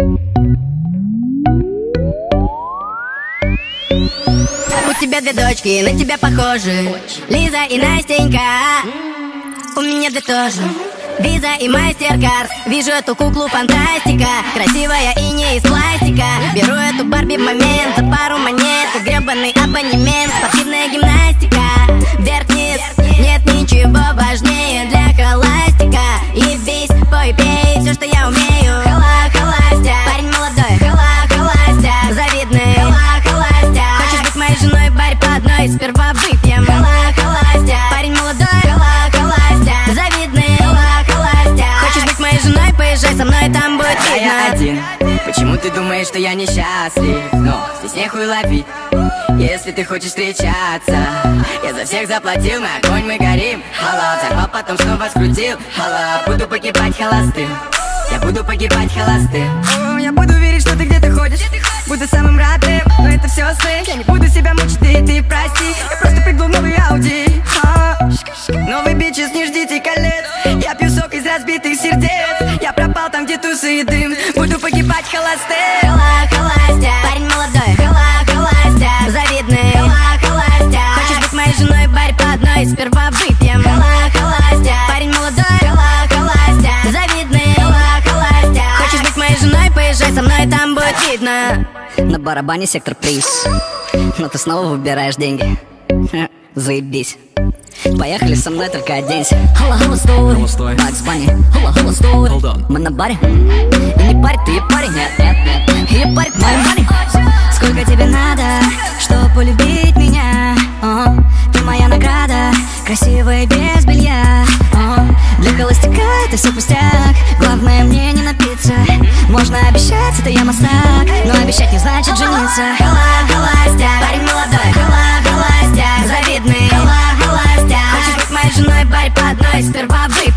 У тебя две дочки, на тебя похожи, Лиза и Настенька. У меня две тоже, Виза и Мастеркард. Вижу эту куклу фантастика, красивая и не из пластика. Беру эту Барби в момент, за пару монет, как гребаный абонемент. Спортивная гимнастика, вверх-вниз, нет ничего важнее для холастика. И бись, пой, пей, все, что я умею. Холастя, парень молодой, холастя, завидный, холастя. Хочешь быть моей женой, барь по одной, сперва выпьем. Холастя, парень молодой, холастя, завидный, холастя. Хочешь быть моей женой, поезжай со мной, там будет видно. Я один, почему ты думаешь, что я несчастлив? Но здесь нехуй ловить, если ты хочешь встречаться. Я за всех заплатил, на огонь мы горим. Хала, взорвал, потом снова скрутил. Хала, буду погибать холостым, я буду погибать холостым. Я буду верить, что ты где-то ходишь, буду самым радым, но это все сны. Я не буду себя мучить, ты прости. Я просто прыгнул в новый Ауди. Новый бичес, не ждите колец. Я пью сок из разбитых сердец. Я пропал там, где тусы и дым. Буду погибать холостым. Холастя, парень молодой, холастя, завидный, холастя. Хочешь быть моей женой, барь по одной, сперва выпьем. Холастя, парень молодой, холастя, завидный, холастя. Хочешь быть моей женой, поезжай со мной, там будет видно. На барабане сектор приз, но ты снова выбираешь деньги. Заебись. Поехали со мной, только оденься. Холостой, Бакс Банни, холостой. Мы на баре, и не парь, ты парень. Нет, и парь моим money. Сколько тебе надо, чтобы полюбить меня? Ты моя награда, красивая без белья. Для холостяка это все пустяк, главное мне не напиться. Можно обещать, это я мастак, но обещать не значит жениться. Холастя, парень молодой, холастя, завидный, холастя. Хочешь быть моей женой, барь по одной, сперва выпьем.